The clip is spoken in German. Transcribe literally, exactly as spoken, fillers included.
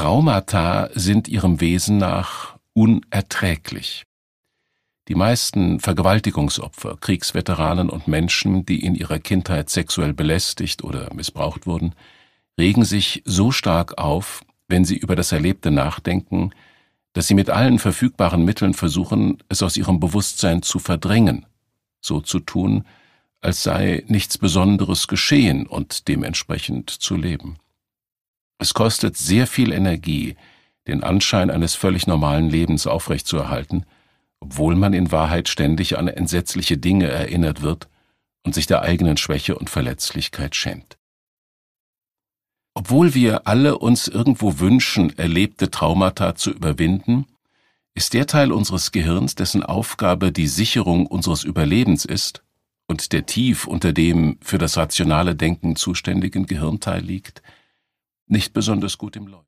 Traumata sind ihrem Wesen nach unerträglich. Die meisten Vergewaltigungsopfer, Kriegsveteranen und Menschen, die in ihrer Kindheit sexuell belästigt oder missbraucht wurden, regen sich so stark auf, wenn sie über das Erlebte nachdenken, dass sie mit allen verfügbaren Mitteln versuchen, es aus ihrem Bewusstsein zu verdrängen, so zu tun, als sei nichts Besonderes geschehen und dementsprechend zu leben. Es kostet sehr viel Energie, den Anschein eines völlig normalen Lebens aufrechtzuerhalten, obwohl man in Wahrheit ständig an entsetzliche Dinge erinnert wird und sich der eigenen Schwäche und Verletzlichkeit schämt. Obwohl wir alle uns irgendwo wünschen, erlebte Traumata zu überwinden, ist der Teil unseres Gehirns, dessen Aufgabe die Sicherung unseres Überlebens ist und der tief unter dem für das rationale Denken zuständigen Gehirnteil liegt, nicht besonders gut im Laufen.